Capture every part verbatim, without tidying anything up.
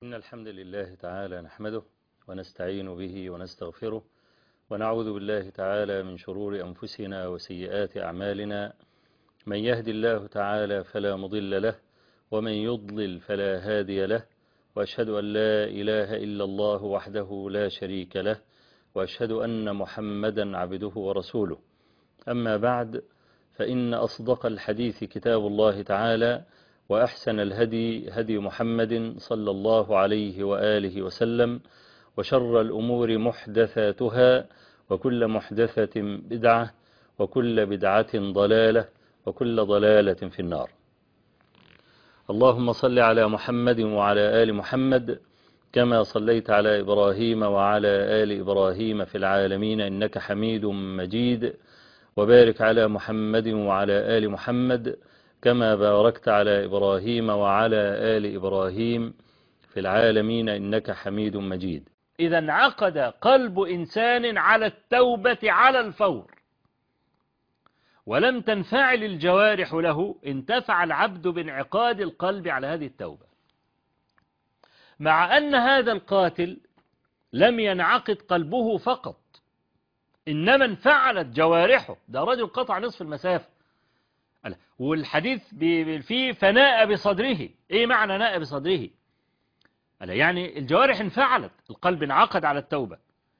إن الحمد لله تعالى نحمده ونستعين به ونستغفره ونعوذ بالله تعالى من شرور أنفسنا وسيئات أعمالنا. من يهدي الله تعالى فلا مضل له ومن يضلل فلا هادي له، وأشهد أن لا إله إلا الله وحده لا شريك له، وأشهد أن محمدا عبده ورسوله. أما بعد، فإن أصدق الحديث كتاب الله تعالى، وأحسن الهدي هدي محمد صلى الله عليه وآله وسلم، وشر الأمور محدثاتها، وكل محدثة بدعة، وكل بدعة ضلالة، وكل ضلالة في النار. اللهم صل على محمد وعلى آل محمد كما صليت على إبراهيم وعلى آل إبراهيم في العالمين إنك حميد مجيد، وبارك على محمد وعلى آل محمد كما باركت على إبراهيم وعلى آل إبراهيم في العالمين إنك حميد مجيد. إذا انعقد قلب إنسان على التوبة على الفور ولم تنفعل الجوارح له، انتفع العبد بانعقاد القلب على هذه التوبة، مع أن هذا القاتل لم ينعقد قلبه فقط، إنما انفعلت جوارحه. ده رجل قطع نصف المسافة، والحديث فيه فناء بصدره. إيه معنى ناء بصدره؟ يعني الجوارح انفعلت، القلب انعقد على التوبة.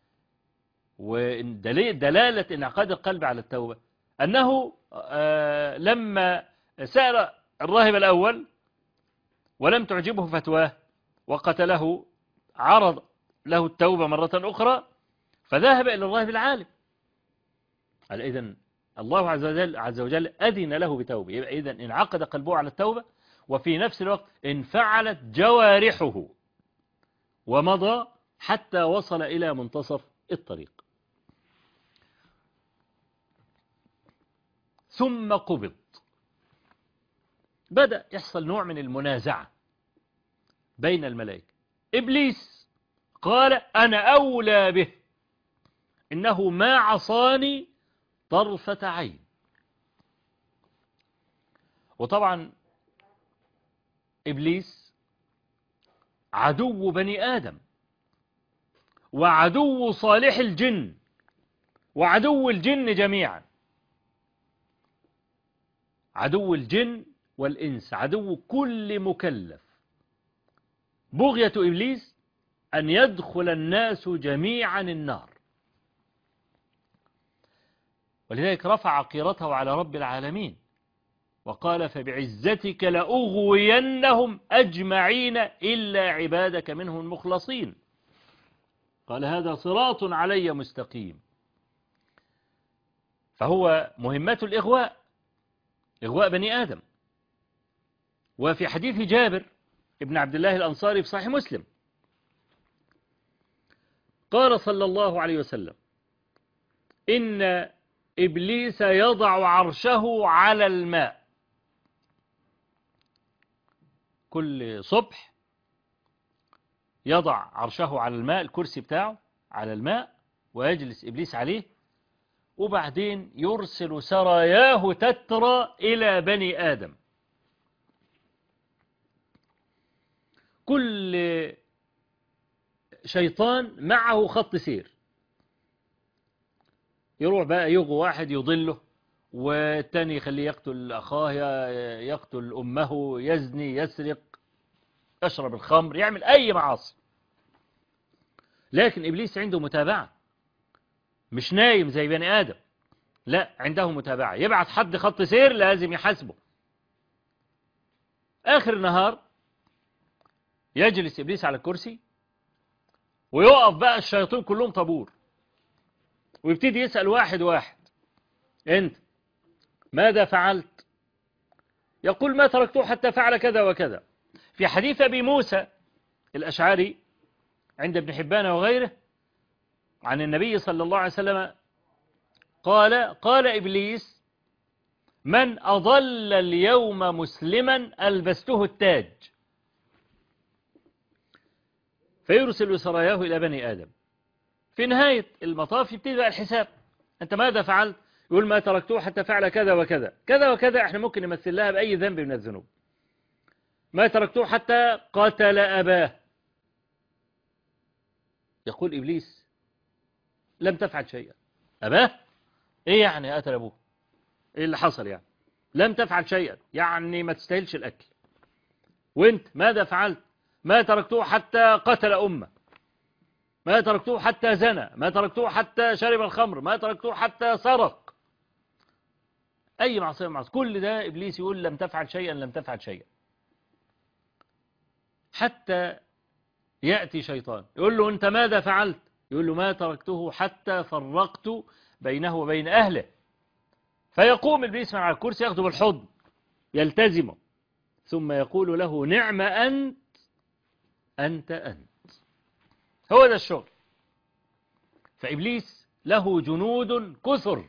ودلالة انعقاد القلب على التوبة أنه آه لما سأل الراهب الأول ولم تعجبه فتواه وقتله، عرض له التوبة مرة أخرى فذهب إلى الراهب العالم. إذن الله عز وجل, عز وجل أذن له بتوبة، يبقى إذن انعقد قلبه على التوبة، وفي نفس الوقت انفعلت جوارحه ومضى حتى وصل إلى منتصف الطريق. ثم قبض، بدأ يحصل نوع من المنازعة بين الملائكة. إبليس قال أنا أولى به، إنه ما عصاني طرفة عين. وطبعا إبليس عدو بني آدم، وعدو صالح الجن، وعدو الجن جميعا، عدو الجن والإنس، عدو كل مكلف. بغية إبليس أن يدخل الناس جميعا النار، ولذلك رفع قيرته على رب العالمين وقال فبعزتك لأغوينهم أجمعين إلا عبادك منهم المخلصين. قال هذا صراط علي مستقيم. فهو مهمة الإغواء، إغواء بني آدم. وفي حديث جابر ابن عبد الله الأنصاري في صحيح مسلم قال صلى الله عليه وسلم إن إبليس يضع عرشه على الماء. كل صبح يضع عرشه على الماء، الكرسي بتاعه على الماء، ويجلس إبليس عليه، وبعدين يرسل سراياه تترى إلى بني آدم. كل شيطان معه خط سير، يروح بقى يغو واحد يضله، والتاني يخليه يقتل أخاه، يقتل أمه، يزني، يسرق، يشرب الخمر، يعمل أي معاصي. لكن إبليس عنده متابعة، مش نايم زي بني آدم، لا، عنده متابعة. يبعث حد خط سير لازم يحاسبه. آخر النهار يجلس إبليس على الكرسي، ويقف بقى الشياطين كلهم طابور، ويبتدي يسأل واحد واحد أنت ماذا فعلت؟ يقول ما تركته حتى فعل كذا وكذا. في حديث أبي موسى الأشعري عند ابن حبان وغيره عن النبي صلى الله عليه وسلم قال قال إبليس من أضل اليوم مسلما ألبسته التاج. فيرسل سراياه إلى بني آدم. في نهاية المطاف يبتدي بقى الحساب، أنت ماذا فعلت؟ يقول ما تركته حتى فعل كذا وكذا كذا وكذا. احنا ممكن نمثل لها بأي ذنب من الذنوب. ما تركته حتى قتل أباه، يقول إبليس لم تفعل شيئا. أباه؟ إيه يعني قتل أبوه؟ إيه اللي حصل يعني؟ لم تفعل شيئا يعني ما تستاهلش الأكل. وانت ماذا فعلت؟ ما تركته حتى قتل أمه، ما تركته حتى زنى، ما تركته حتى شرب الخمر، ما تركته حتى سرق. أي معصية معصية، كل ده إبليس يقول لم تفعل شيئا لم تفعل شيئا. حتى يأتي شيطان يقول له أنت ماذا فعلت؟ يقول له ما تركته حتى فرقت بينه وبين أهله. فيقوم إبليس من على الكرسي ياخده بالحضن يلتزمه، ثم يقول له نعم أنت أنت أنت. هو ده الشغل. فإبليس له جنود كثر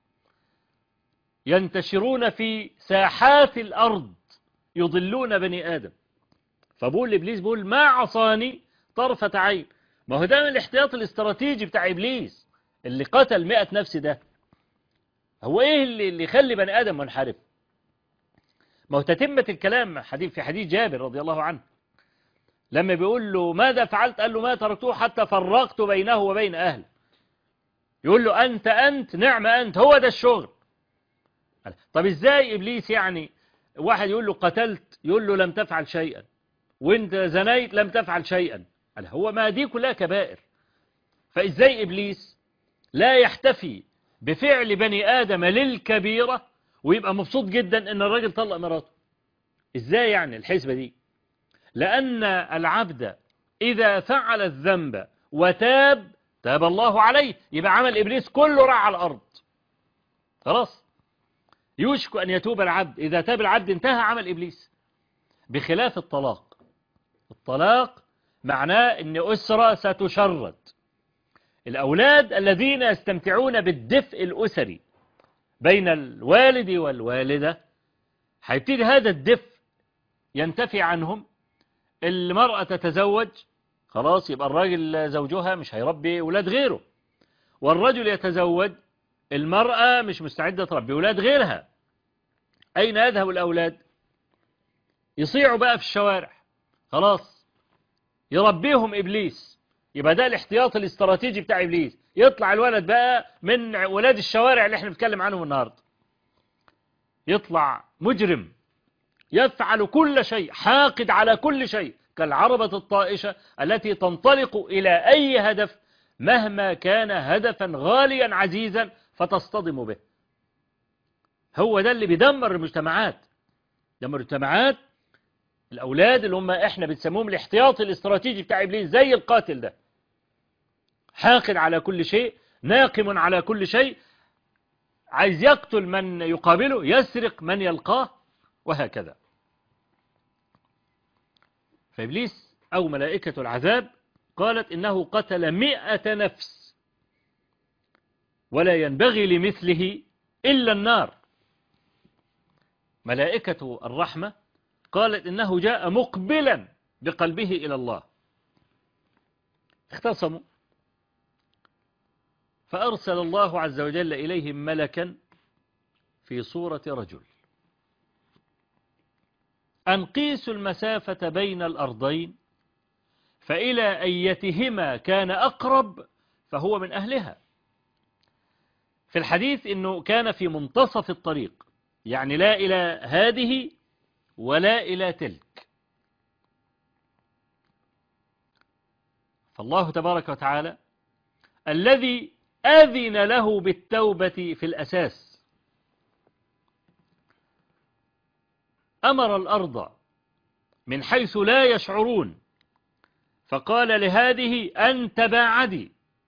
ينتشرون في ساحات الأرض يضلون بني آدم. فبقول لإبليس بقول ما عصاني طرفة عين. ما هو ده من الاحتياط الاستراتيجي بتاع إبليس اللي قتل مئة نفس. ده هو إيه اللي اللي يخلي بني آدم منحرف؟ ما هو تتمة الكلام حديث في حديث جابر رضي الله عنه لما بيقول له ماذا فعلت؟ قال له ما تركته حتى فرقت بينه وبين أهله. يقول له أنت أنت نعم أنت. هو ده الشغل. طب إزاي إبليس يعني واحد يقول له قتلت يقول له لم تفعل شيئا، وانت زنيت لم تفعل شيئا؟ هو ما دي كلها كبائر. فإزاي إبليس لا يحتفي بفعل بني آدم للكبيرة ويبقى مبسوط جدا ان الراجل طلق مراته؟ إزاي يعني الحسبة دي؟ لأن العبد إذا فعل الذنب وتاب تاب الله عليه. يبقى عمل إبليس كله راح على الأرض خلاص. يوشك أن يتوب العبد، إذا تاب العبد انتهى عمل إبليس. بخلاف الطلاق. الطلاق معناه أن أسرة ستشرد. الأولاد الذين يستمتعون بالدفء الأسري بين الوالد والوالدة هيبتدي هذا الدفء ينتفي عنهم. المرأة تتزوج خلاص يبقى الراجل زوجها مش هيربي أولاد غيره، والرجل يتزوج المرأة مش مستعدة تربي أولاد غيرها. أين يذهب الأولاد؟ يصيعوا بقى في الشوارع خلاص، يربيهم إبليس. يبقى ده الاحتياط الاستراتيجي بتاع إبليس. يطلع الولد بقى من ولاد الشوارع اللي احنا بنتكلم عنهم النهاردة، يطلع مجرم يفعل كل شيء، حاقد على كل شيء، كالعربة الطائشة التي تنطلق إلى أي هدف مهما كان هدفا غاليا عزيزا فتصطدم به. هو ده اللي بيدمر المجتمعات. دمر المجتمعات الأولاد اللي هم احنا بنسموهم الاحتياط الاستراتيجي بتاع إبليس، زي القاتل ده، حاقد على كل شيء، ناقم على كل شيء، عايز يقتل من يقابله، يسرق من يلقاه، وهكذا. فإبليس أو ملائكة العذاب قالت إنه قتل مئة نفس ولا ينبغي لمثله إلا النار. ملائكة الرحمة قالت إنه جاء مقبلا بقلبه إلى الله. اختصموا فأرسل الله عز وجل إليهم ملكا في صورة رجل أن قيسوا المسافة بين الأرضين فإلى أيتهما كان أقرب فهو من أهلها. في الحديث إنه كان في منتصف الطريق، يعني لا إلى هذه ولا إلى تلك. فالله تبارك وتعالى الذي أذن له بالتوبة في الأساس أمر الأرض من حيث لا يشعرون فقال لهذه أن تباعدي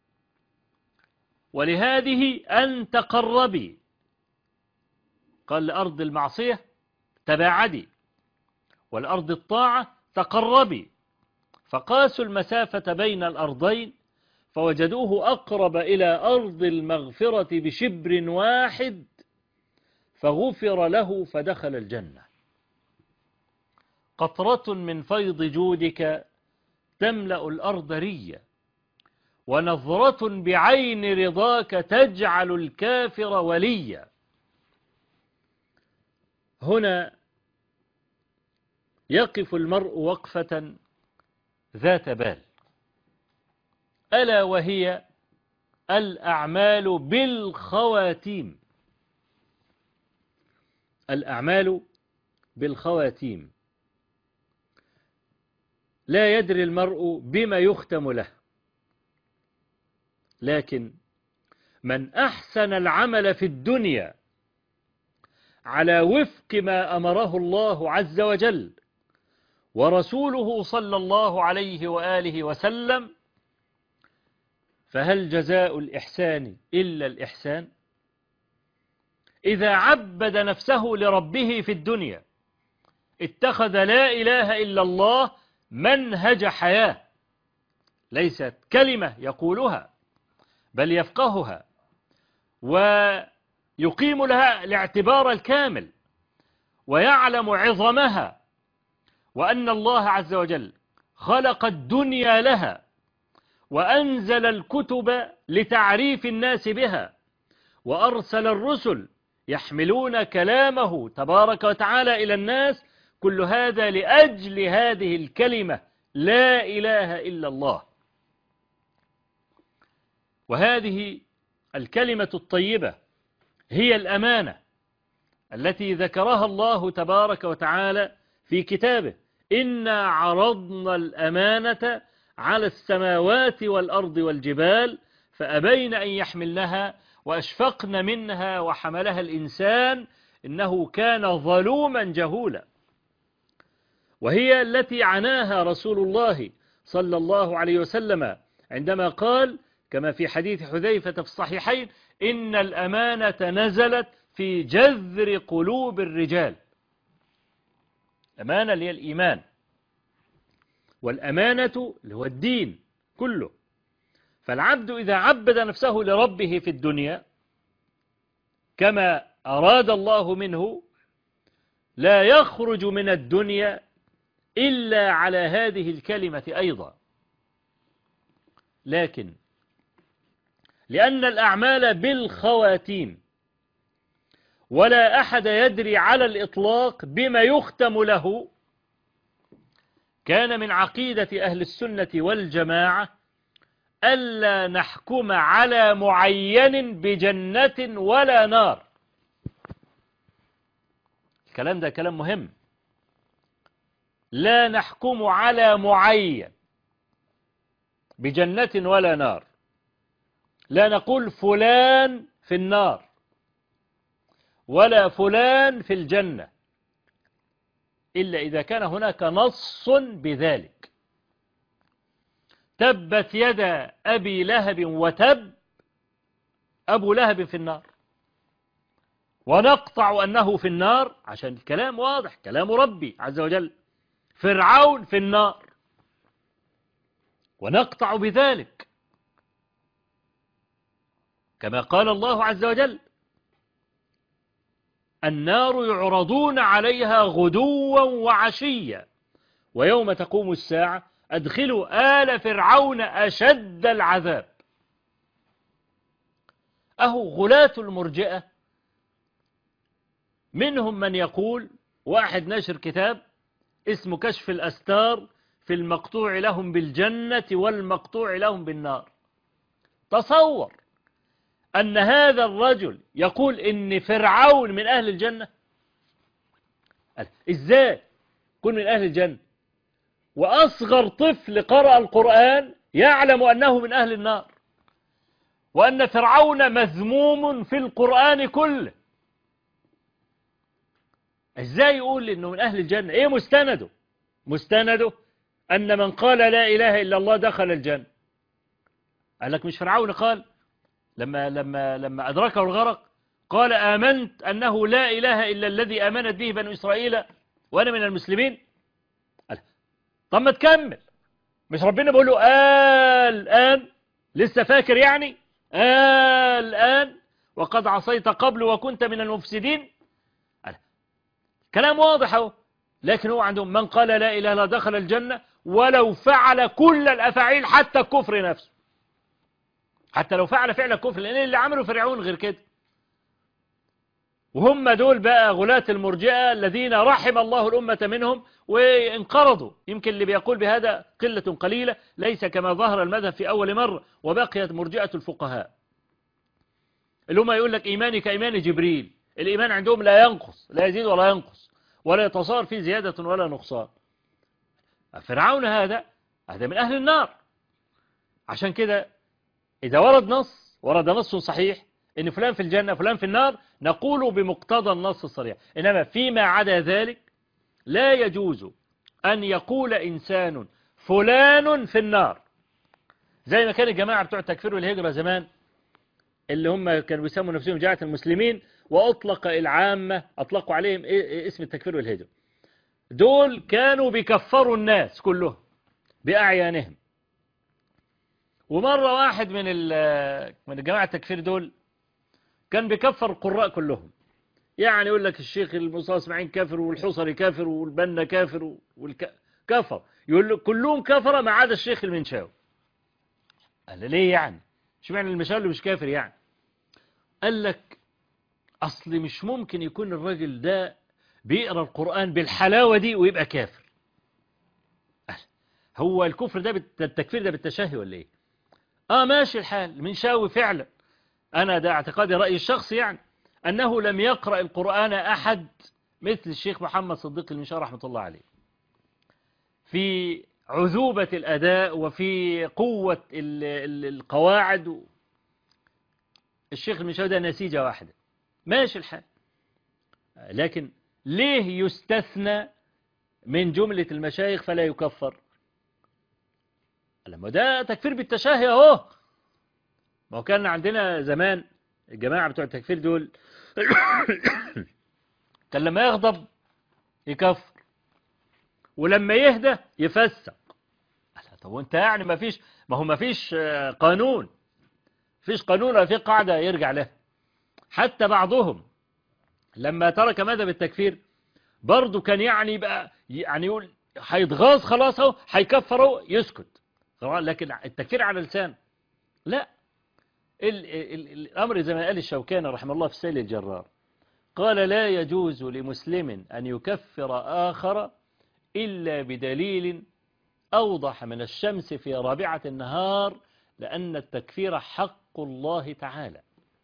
ولهذه أن تقربي. قال لأرض المعصية تباعدي والأرض الطاعة تقربي. فقاسوا المسافة بين الأرضين فوجدوه أقرب إلى أرض المغفرة بشبر واحد فغفر له فدخل الجنة. قطرة من فيض جودك تملأ الأرض ريا ونظرة بعين رضاك تجعل الكافر وليا. هنا يقف المرء وقفة ذات بال. ألا وهي الأعمال بالخواتيم. الأعمال بالخواتيم. لا يدري المرء بما يختم له، لكن من أحسن العمل في الدنيا على وفق ما أمره الله عز وجل ورسوله صلى الله عليه وآله وسلم، فهل جزاء الإحسان إلا الإحسان؟ إذا عبد نفسه لربه في الدنيا اتخذ لا إله إلا الله منهج حياة، ليست كلمة يقولها بل يفقهها ويقيم لها الاعتبار الكامل ويعلم عظمها، وأن الله عز وجل خلق الدنيا لها وأنزل الكتب لتعريف الناس بها وأرسل الرسل يحملون كلامه تبارك وتعالى إلى الناس، كل هذا لأجل هذه الكلمة لا إله إلا الله. وهذه الكلمة الطيبة هي الأمانة التي ذكرها الله تبارك وتعالى في كتابه: إنا عرضنا الأمانة على السماوات والأرض والجبال فأبين أن يحملنها وأشفقن منها وحملها الإنسان إنه كان ظلوما جهولا. وهي التي عناها رسول الله صلى الله عليه وسلم عندما قال كما في حديث حذيفة في الصحيحين: إن الأمانة نزلت في جذر قلوب الرجال. أمانة اللي هي الإيمان، والأمانة اللي هو الدين كله. فالعبد إذا عبد نفسه لربه في الدنيا كما أراد الله منه لا يخرج من الدنيا إلا على هذه الكلمة أيضا. لكن لأن الأعمال بالخواتيم ولا أحد يدري على الإطلاق بما يختم له، كان من عقيدة أهل السنة والجماعة ألا نحكم على معين بجنة ولا نار. الكلام ده كلام مهم. لا نحكم على معين بجنة ولا نار، لا نقول فلان في النار ولا فلان في الجنة إلا إذا كان هناك نص بذلك. تبت يدا أبي لهب وتب، أبو لهب في النار، ونقطع أنه في النار عشان الكلام واضح، كلام ربي عز وجل. فرعون في النار ونقطع بذلك كما قال الله عز وجل: النار يعرضون عليها غدوا وعشيا ويوم تقوم الساعة أدخلوا آل فرعون أشد العذاب. أهو غلاة المرجئة منهم من يقول، واحد نشر كتاب اسمه كشف الأستار في المقطوع لهم بالجنة والمقطوع لهم بالنار. تصور أن هذا الرجل يقول إن فرعون من أهل الجنة. إزاي يكون من أهل الجنة وأصغر طفل قرأ القرآن يعلم أنه من أهل النار، وأن فرعون مذموم في القرآن كله؟ إزاي يقول إنه من أهل الجنة؟ إيه مستنده؟ مستنده أن من قال لا إله إلا الله دخل الجنة. قال لك مش فرعون قال لما لما لما أدركه الغرق قال آمنت أنه لا إله إلا الذي آمنت به بنو إسرائيل وأنا من المسلمين؟ قال طب ما تكمل، مش ربنا بيقول له آه الآن لسه فاكر يعني آه الآن وقد عصيت قبل وكنت من المفسدين؟ قال كلام واضح اهو. لكن هو عندهم من قال لا إله إلا الله دخل الجنة ولو فعل كل الأفاعيل حتى الكفر نفسه، حتى لو فعل فعل الكفر، لأن اللي عمله فرعون غير كده. وهم دول بقى غلاة المرجئة الذين رحم الله الأمة منهم وانقرضوا. يمكن اللي بيقول بهذا قلة قليلة، ليس كما ظهر المذهب في أول مرة، وبقيت مرجئة الفقهاء اللي هم يقول لك إيماني كإيمان جبريل. الإيمان عندهم لا ينقص، لا يزيد ولا ينقص، ولا يتصار فيه زيادة ولا نقصان. فرعون هذا هذا من أهل النار. عشان كده إذا ورد نص ورد نص صحيح إن فلان في الجنة فلان في النار، نقول بمقتضى النص الصريح. إنما فيما عدا ذلك لا يجوز أن يقول إنسان فلان في النار، زي ما كان الجماعة بتوع التكفير والهجرة زمان اللي هم كانوا بيسموا نفسهم جماعة المسلمين، وأطلق العامة أطلقوا عليهم اسم التكفير والهجرة. دول كانوا بيكفروا الناس كلهم بأعيانهم. ومرة واحد من من الجماعة التكفير دول كان بيكفر القراء كلهم، يعني يقول لك الشيخ المصطفى اسماعيل كافر، والحصري كافر، والبنا كافر، والكفر يقول له كلهم كفر ما عدا الشيخ المنشاوي. قال ليه يعني؟ شو معنى المنشاوي اللي مش كافر يعني؟ قال لك أصل مش ممكن يكون الراجل ده بيقرأ القرآن بالحلاوة دي ويبقى كافر. هو الكفر ده بالتكفير ده بالتشهي ولا ايه؟ اه ماشي الحال، المنشاوي فعلا أنا ده اعتقادي رأيي الشخصي يعني أنه لم يقرأ القرآن أحد مثل الشيخ محمد صديق المنشاوي رحمة الله عليه في عذوبة الأداء وفي قوة القواعد. الشيخ المنشاوي ده نسيجة واحدة، ماشي الحال. لكن ليه يستثنى من جملة المشايخ فلا يكفر؟ لما ده تكفير بالتشهي اهو. ما هو كان عندنا زمان الجماعة بتوع التكفير دول كان لما يغضب يكفر، ولما يهدى يفسق. طب وانت يعني ما فيش، ما هو ما فيش قانون، فيش قانون ولا في قاعدة يرجع لها. حتى بعضهم لما ترك مذهب التكفير برضه كان يعني بقى يعني يقول هيتغاظ خلاص اهو هيكفروا يسكت، لكن التكفير على لسان لا. ال ال الأمر زي ما قال الشوكاني رحمه الله في السيل الجرار، قال لا يجوز لمسلم أن يكفر آخر إلا بدليل أوضح من الشمس في رابعة النهار، لأن التكفير حق الله تعالى.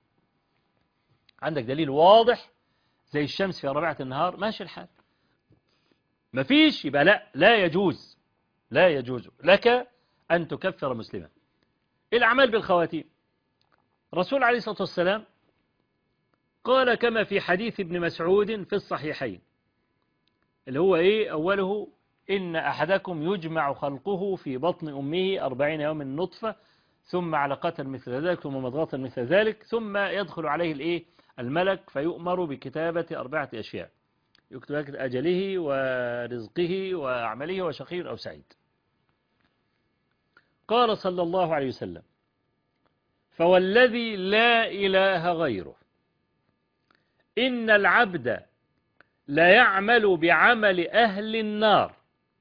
عندك دليل واضح زي الشمس في رابعة النهار ماشي الحال، مفيش يبقى لا لا يجوز، لا يجوز لك أن تكفر مسلما. الأعمال بالخواتيم، الرسول عليه الصلاة والسلام قال كما في حديث ابن مسعود في الصحيحين اللي هو إيه أوله إن أحدكم يجمع خلقه في بطن أمه أربعين يوم نطفة ثم علقة مثل ذلك ثم مضغة مثل ذلك ثم يدخل عليه الإيه الملك فيؤمر بكتابة أربعة أشياء، يكتب أجله ورزقه وعمله وشقي أو سعيد. قال صلى الله عليه وسلم فوالذي لا إله غيره إن العبد لا يعمل بعمل أهل النار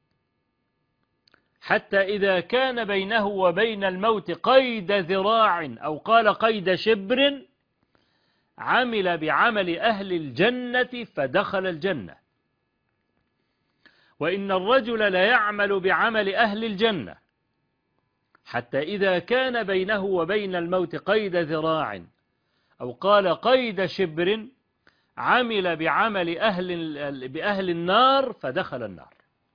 حتى إذا كان بينه وبين الموت قيد ذراع أو قال قيد شبر عمل بعمل أهل الجنة فدخل الجنة، وإن الرجل لا يعمل بعمل أهل الجنة حتى إذا كان بينه وبين الموت قيد ذراع أو قال قيد شبر عمل بعمل أهل بأهل النار فدخل النار.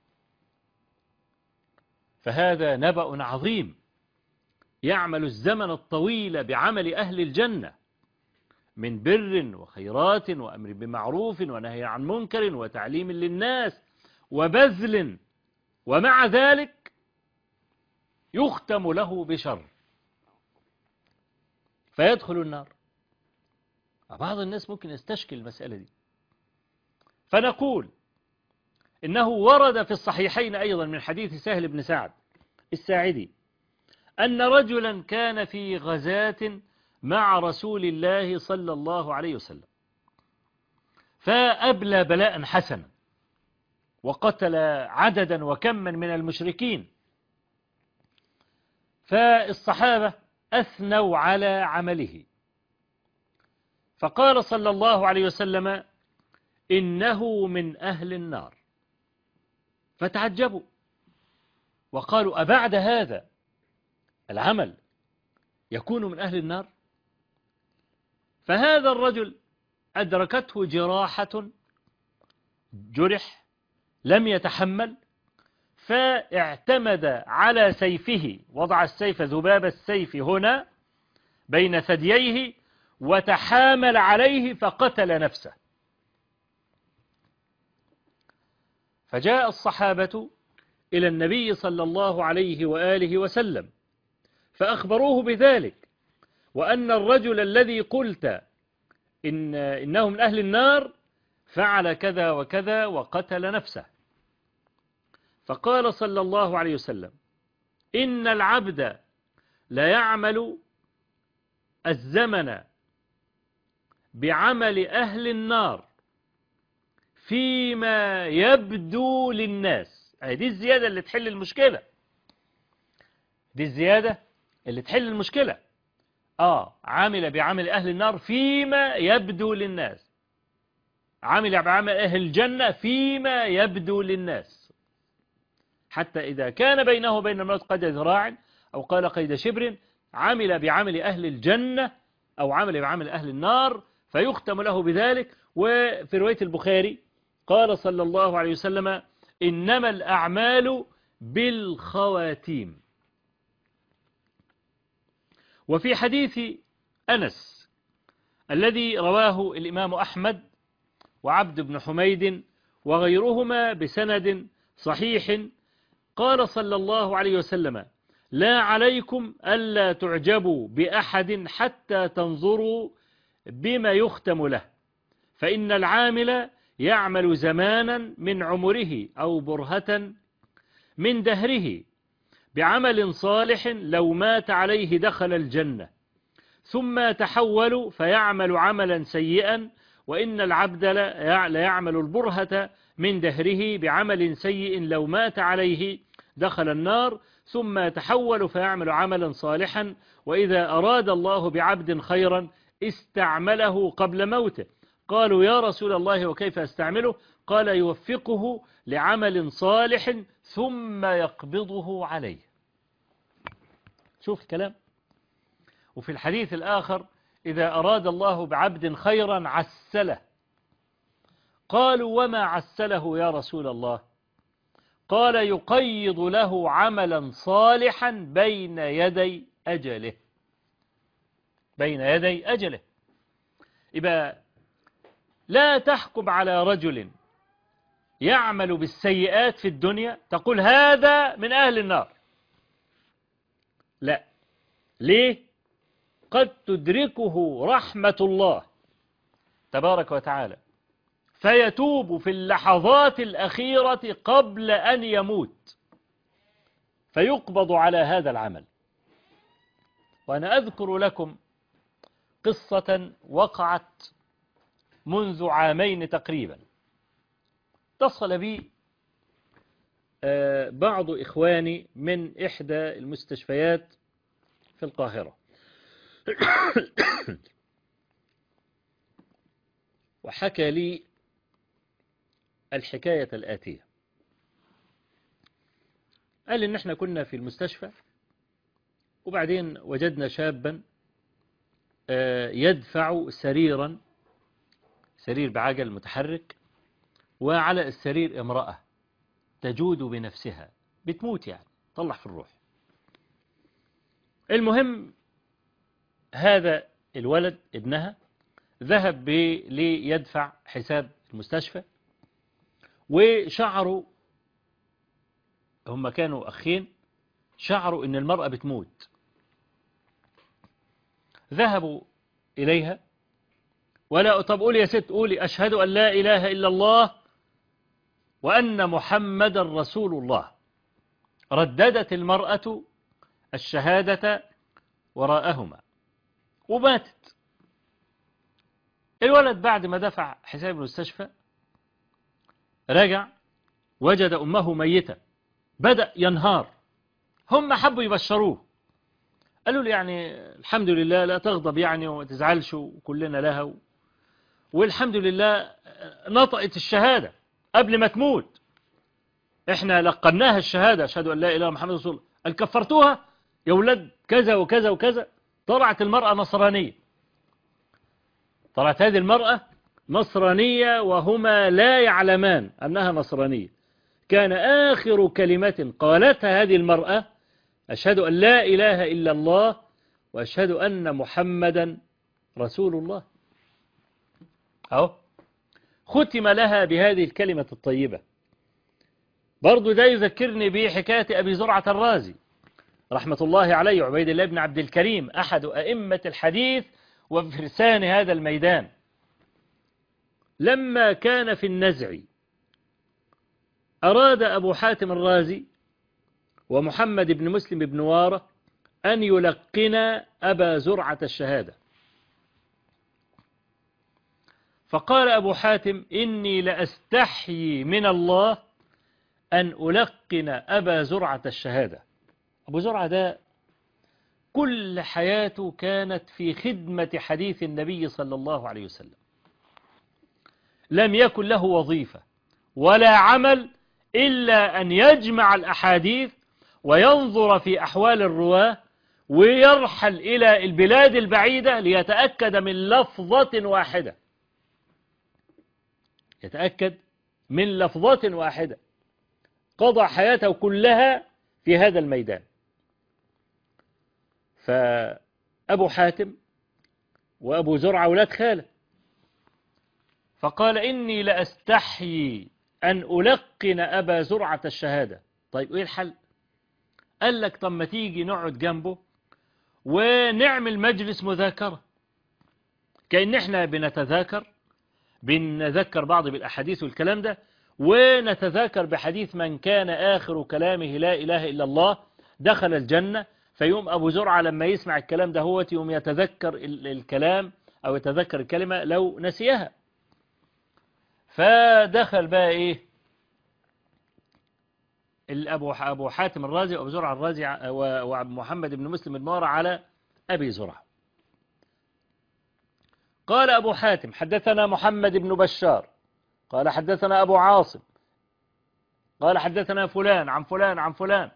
فهذا نبأ عظيم، يعمل الزمن الطويل بعمل أهل الجنة من بر وخيرات وأمر بمعروف ونهي عن منكر وتعليم للناس وبذل، ومع ذلك يختم له بشر فيدخل النار. بعض الناس ممكن يستشكل المسألة دي، فنقول إنه ورد في الصحيحين أيضا من حديث سهل بن سعد الساعدي أن رجلا كان في غزاة مع رسول الله صلى الله عليه وسلم فأبلى بلاء حسنا وقتل عددا وكما من المشركين، فالصحابة أثنوا على عمله فقال صلى الله عليه وسلم إنه من أهل النار. فتعجبوا وقالوا أبعد هذا العمل يكون من أهل النار؟ فهذا الرجل أدركته جراحة، جرح لم يتحمل، فاعتمد على سيفه، وضع السيف ذباب السيف هنا بين ثدييه وتحامل عليه فقتل نفسه. فجاء الصحابة إلى النبي صلى الله عليه وآله وسلم فأخبروه بذلك، وأن الرجل الذي قلت إن إنه من أهل النار فعل كذا وكذا وقتل نفسه. فقال صلى الله عليه وسلم إن العبد لا يعمل الزمن بعمل أهل النار فيما يبدو للناس. دي الزيادة اللي تحل المشكلة، دي الزيادة اللي تحل المشكلة. آه عمل بعمل أهل النار فيما يبدو للناس، عمل بعمل أهل الجنة فيما يبدو للناس، حتى إذا كان بينه وبين الموت قد ذراع أو قال قيد شبر عمل بعمل أهل الجنة أو عمل بعمل أهل النار فيختم له بذلك. وفي رواية البخاري قال صلى الله عليه وسلم إنما الأعمال بالخواتيم. وفي حديث أنس الذي رواه الإمام أحمد وعبد بن حميد وغيرهما بسند صحيح قال صلى الله عليه وسلم لا عليكم ألا تعجبوا بأحد حتى تنظروا بما يختم له، فإن العامل يعمل زمانا من عمره أو برهة من دهره بعمل صالح لو مات عليه دخل الجنة، ثم تحول فيعمل عملا سيئا، وإن العبد ليعمل البرهة من دهره بعمل سيء لو مات عليه دخل النار، ثم تحول فيعمل عملا صالحا، وإذا أراد الله بعبد خيرا استعمله قبل موته. قالوا يا رسول الله وكيف استعمله؟ قال يوفقه لعمل صالح ثم يقبضه عليه. شوف الكلام. وفي الحديث الآخر إذا أراد الله بعبد خيرا عسله. قالوا وما عسله يا رسول الله؟ قال يقيض له عملا صالحا بين يدي أجله، بين يدي أجله. يبقى لا تحكم على رجل يعمل بالسيئات في الدنيا تقول هذا من أهل النار، لا. ليه؟ قد تدركه رحمة الله تبارك وتعالى فيتوب في اللحظات الأخيرة قبل أن يموت فيقبض على هذا العمل. وأنا أذكر لكم قصة وقعت منذ عامين تقريبا. اتصل بي بعض إخواني من إحدى المستشفيات في القاهرة وحكى لي الحكاية الآتية. قال إن احنا كنا في المستشفى وبعدين وجدنا شابا يدفع سريرا، سرير بعجل متحرك، وعلى السرير امرأة تجود بنفسها بتموت يعني طلع في الروح. المهم هذا الولد ابنها ذهب ليدفع حساب المستشفى، وشعروا هم كانوا أخين شعروا إن المرأة بتموت. ذهبوا إليها ولا طب قولي يا ست قولي أشهد أن لا إله إلا الله وأن محمد رسول الله. رددت المرأة الشهادة وراءهما وماتت. الولد بعد ما دفع حساب المستشفى رجع وجد أمه ميتة، بدأ ينهار. هم حبوا يبشروه، قالوا له يعني الحمد لله لا تغضب يعني وما تزعلش وكلنا لها والحمد لله نطقت الشهادة قبل ما تموت، احنا لقناها الشهادة أشهد أن لا إله إلا محمد رسول الله، قال كفرتوها يا ولاد كذا وكذا وكذا. طلعت المرأة نصرانية، طلعت هذه المرأة نصرانية وهما لا يعلمان أنها نصرانية. كان آخر كلمة قالتها هذه المرأة أشهد أن لا إله إلا الله وأشهد أن محمدا رسول الله. أهو ختم لها بهذه الكلمة الطيبة. برضو ده يذكرني بحكاية أبي زرعة الرازي رحمة الله عليه، عبيد الله بن عبد الكريم، أحد أئمة الحديث وفرسان هذا الميدان. لما كان في النزع أراد أبو حاتم الرازي ومحمد بن مسلم بن وارة أن يلقن أبا زرعة الشهادة، فقال أبو حاتم إني لأستحيي من الله أن ألقن أبا زرعة الشهادة. أبو زرعة ده كل حياته كانت في خدمة حديث النبي صلى الله عليه وسلم، لم يكن له وظيفة ولا عمل إلا أن يجمع الأحاديث وينظر في أحوال الرواة ويرحل إلى البلاد البعيدة ليتأكد من لفظة واحدة، يتأكد من لفظة واحدة. قضى حياته كلها في هذا الميدان. فأبو حاتم وأبو زرعة أولاد خالة، فقال إني لأستحيي أن ألقن أبا زرعة الشهادة. طيب إيه الحل؟ قال لك طب ما تيجي نقعد جنبه ونعمل مجلس مذاكرة، كأن احنا بنتذاكر بنذكر بعض بالأحاديث والكلام ده، ونتذاكر بحديث من كان آخر كلامه لا إله إلا الله دخل الجنة. فيوم أبو زرعة لما يسمع الكلام ده هو يوم يتذكر الكلام أو يتذكر الكلمة لو نسيها. فدخل بقى إيه الأبو أبو حاتم الرازي وأبو زرعة الرازي ومحمد بن مسلم بن وارة على أبي زرعة. قال أبو حاتم حدثنا محمد بن بشار قال حدثنا أبو عاصم قال حدثنا فلان عن فلان عن فلان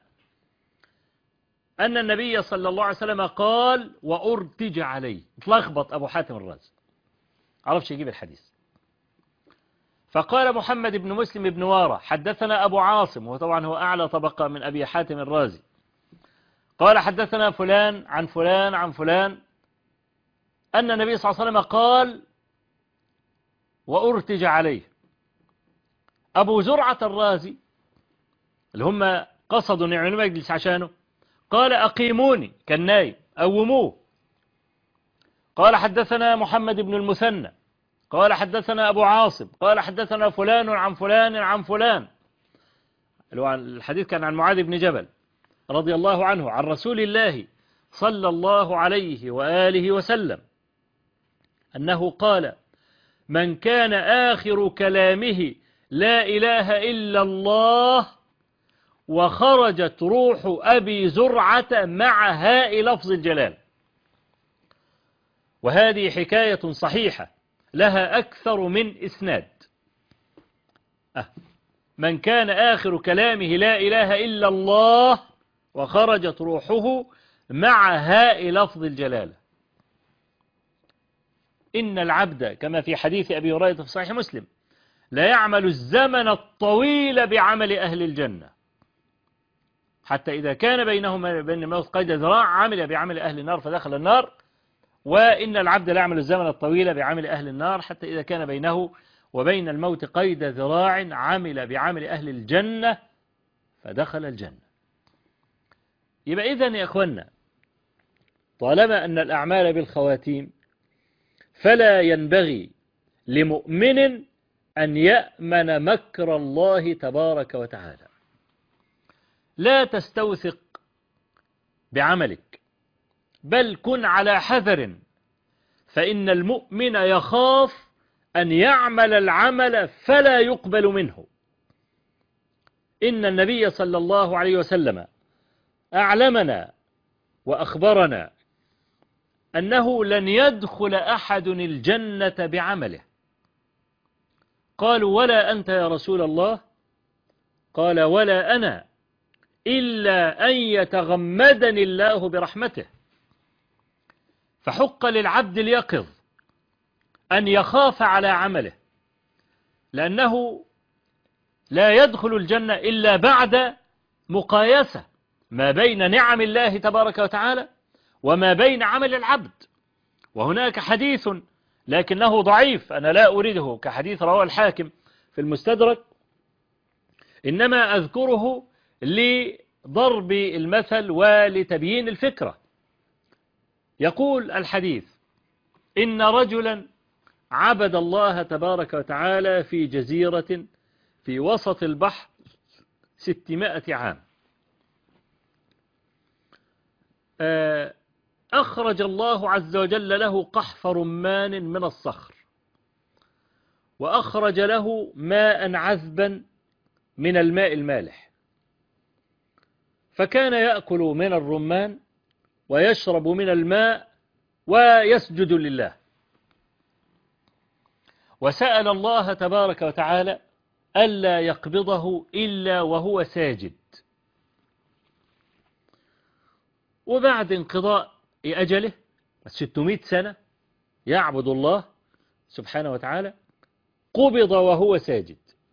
أن النبي صلى الله عليه وسلم قال وأرتج عليه. اتلخبط أبو حاتم الرازي، عرفش يجيب الحديث. فقال محمد بن مسلم بن وارة حدثنا أبو عاصم، وطبعا هو أعلى طبقة من أبي حاتم الرازي، قال حدثنا فلان عن فلان عن فلان أن النبي صلى الله عليه وسلم قال وأرتج عليه. أبو زرعة الرازي اللي هم قصدوا أن يعملوا مجلس عشانه قال أقيموني، كان نايم، قوموه. قال حدثنا محمد بن المثنى قال حدثنا أبو عاصم قال حدثنا فلان عن فلان عن فلان. الحديث كان عن معاذ بن جبل رضي الله عنه عن رسول الله صلى الله عليه وآله وسلم أنه قال من كان آخر كلامه لا إله إلا الله وخرجت روح أبي زرعة مع هاء لفظ الجلال. وهذه حكاية صحيحة لها أكثر من إسناد. أه. من كان آخر كلامه لا إله إلا الله وخرجت روحه مع هاء لفظ الجلالة. إن العبد كما في حديث أبي هريرة في صحيح مسلم لا يعمل الزمن الطويل بعمل أهل الجنة حتى إذا كان بينهما بين الموت قيد ذراع عمل بعمل أهل النار فدخل النار، وإن العبد لا يعمل الزمن الطويل بعمل أهل النار حتى إذا كان بينه وبين الموت قيد ذراع عمل بعمل أهل الجنة فدخل الجنة. يبقى إذن يا أخوانا طالما أن الأعمال بالخواتيم فلا ينبغي لمؤمن أن يأمن مكر الله تبارك وتعالى. لا تستوثق بعملك بل كن على حذر، فإن المؤمن يخاف أن يعمل العمل فلا يقبل منه. إن النبي صلى الله عليه وسلم أعلمنا وأخبرنا أنه لن يدخل أحد الجنة بعمله قالوا ولا أنت يا رسول الله؟ قال ولا أنا إلا أن يتغمدني الله برحمته. فحق للعبد اليقظ أن يخاف على عمله، لأنه لا يدخل الجنة إلا بعد مقايسة ما بين نعم الله تبارك وتعالى وما بين عمل العبد. وهناك حديث لكنه ضعيف، أنا لا أريده كحديث رواه الحاكم في المستدرك، إنما أذكره لضرب المثل ولتبيين الفكرة. يقول الحديث: إن رجلا عبد الله تبارك وتعالى في جزيرة في وسط البحر ستمائة عام. أخرج الله عز وجل له قحف رمان من الصخر، وأخرج له ماء عذبا من الماء المالح، فكان يأكل من الرمان ويشرب من الماء ويسجد لله، وسأل الله تبارك وتعالى ألا يقبضه إلا وهو ساجد. وبعد انقضاء أجله ستمائة سنة يعبد الله سبحانه وتعالى قبض وهو ساجد،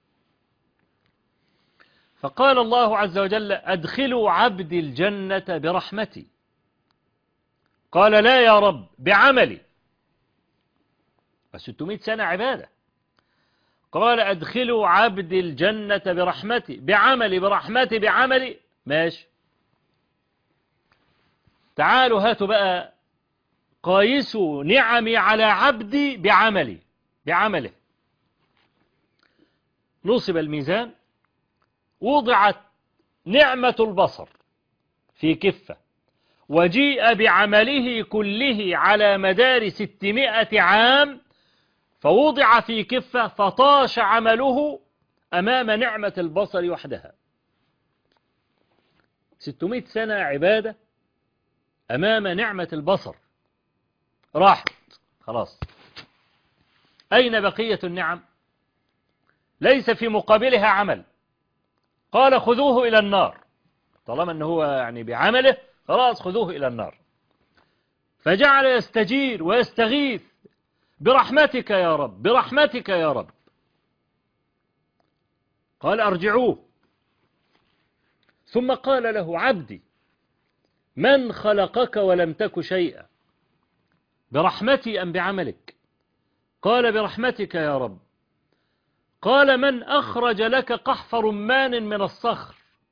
فقال الله عز وجل: أدخلوا عبدي الجنة برحمتي. قال: لا يا رب، بعملي. ستمائة سنة عبادة. قال: أدخلوا عبدي الجنة برحمتي، بعملي برحمتي بعملي. ماشي، تعالوا هاتوا بقى قايسوا نعمي على عبدي بعملي بعمله. نصب الميزان، وضعت نعمة البصر في كفة، وجيء بعمله كله على مدار ستمائة عام فوضع في كفة، فطاش عمله أمام نعمة البصر وحدها. ستمائة سنة عبادة أمام نعمة البصر راحت خلاص. أين بقية النعم؟ ليس في مقابلها عمل. قال: خذوه إلى النار. طالما أنه هو يعني بعمله خلاص خذوه إلى النار. فجعل يستجير ويستغيث: برحمتك يا رب، برحمتك يا رب. قال: أرجعوه. ثم قال له: عبدي، من خلقك ولم تك شيئا؟ برحمتي أم بعملك؟ قال: برحمتك يا رب. قال: من أخرج لك قحف رمان من الصخر؟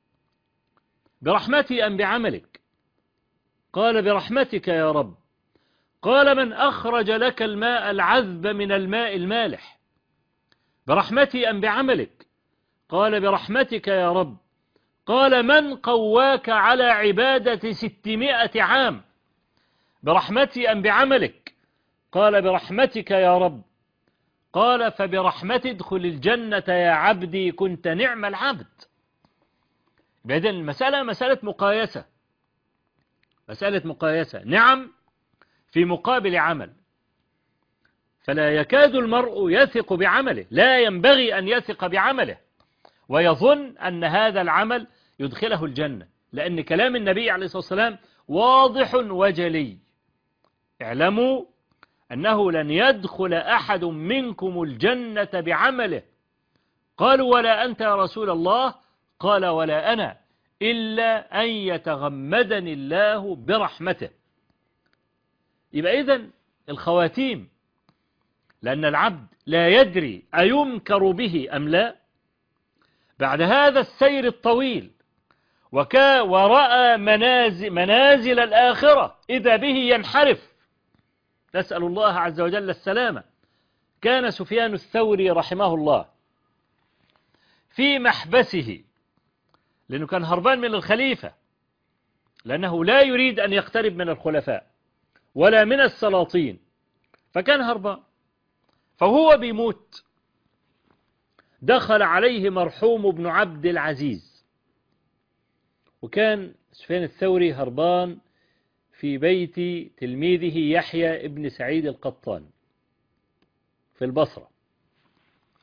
برحمتي أم بعملك؟ قال: برحمتك يا رب. قال: من أخرج لك الماء العذب من الماء المالح؟ برحمتي أم بعملك؟ قال: برحمتك يا رب. قال: من قواك على عبادة ستمائة عام؟ برحمتي أم بعملك؟ قال: برحمتك يا رب. قال: فبرحمتي ادخل الجنة يا عبدي، كنت نعم العبد. إذن المسألة مسألة مقايسة، مسألة مقايسة، نعم في مقابل عمل. فلا يكاد المرء يثق بعمله، لا ينبغي أن يثق بعمله ويظن أن هذا العمل يدخله الجنة، لأن كلام النبي عليه الصلاة والسلام واضح وجلي: اعلموا أنه لن يدخل أحد منكم الجنة بعمله. قالوا: ولا أنت يا رسول الله؟ قال: ولا أنا إلا أن يتغمدني الله برحمته. يبقى إذن الخواتيم، لأن العبد لا يدري أيمكر به أم لا بعد هذا السير الطويل، وكا ورأى منازل, منازل الآخرة إذا به ينحرف، نسأل الله عز وجل السلامة. كان سفيان الثوري رحمه الله في محبسه، لأنه كان هربان من الخليفة، لأنه لا يريد أن يقترب من الخلفاء ولا من السلاطين، فكان هربان. فهو بيموت دخل عليه مرحوم ابن عبد العزيز، وكان سفيان الثوري هربان في بيت تلميذه يحيى ابن سعيد القطان في البصرة.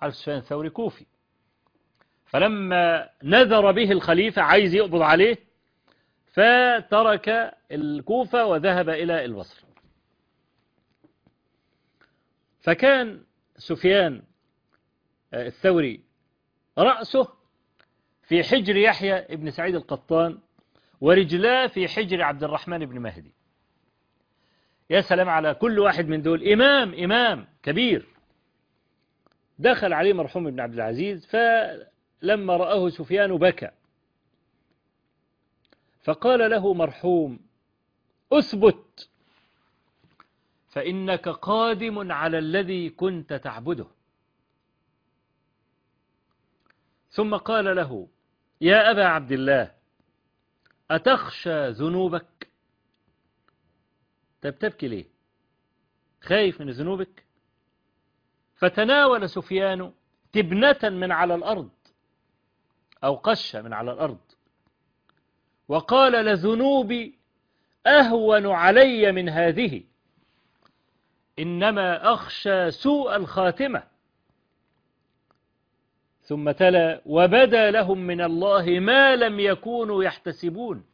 عارف سفيان الثوري كوفي، فلما نذر به الخليفة عايز يقبض عليه فترك الكوفة وذهب إلى البصرة. فكان سفيان الثوري رأسه في حجر يحيى ابن سعيد القطان ورجلاه في حجر عبد الرحمن بن مهدي. يا سلام على كل واحد من دول، إمام إمام كبير. دخل عليه مرحوم ابن عبد العزيز، فلما رآه سفيان بكى، فقال له مرحوم: أثبت، فإنك قادم على الذي كنت تعبده. ثم قال له: يا أبا عبد الله، أتخشى ذنوبك؟ طب تبكي ليه؟ خايف من ذنوبك؟ فتناول سفيان تبنة من على الأرض أو قشة من على الأرض وقال: لذنوبي أهون علي من هذه، إنما أخشى سوء الخاتمة. ثم تلا: وبدا لهم من الله ما لم يكونوا يحتسبون.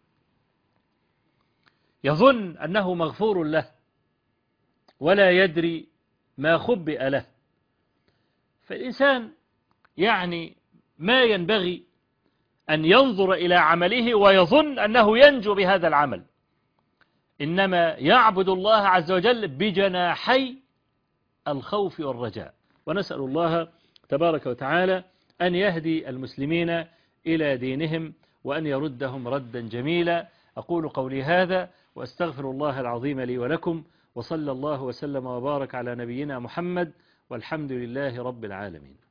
يظن أنه مغفور له ولا يدري ما خبئ له. فالإنسان يعني ما ينبغي أن ينظر إلى عمله ويظن أنه ينجو بهذا العمل، إنما يعبد الله عز وجل بجناحي الخوف والرجاء. ونسأل الله تبارك وتعالى أن يهدي المسلمين إلى دينهم وأن يردهم ردا جميلا. أقول قولي هذا وأستغفر الله العظيم لي ولكم، وصلى الله وسلم وبارك على نبينا محمد، والحمد لله رب العالمين.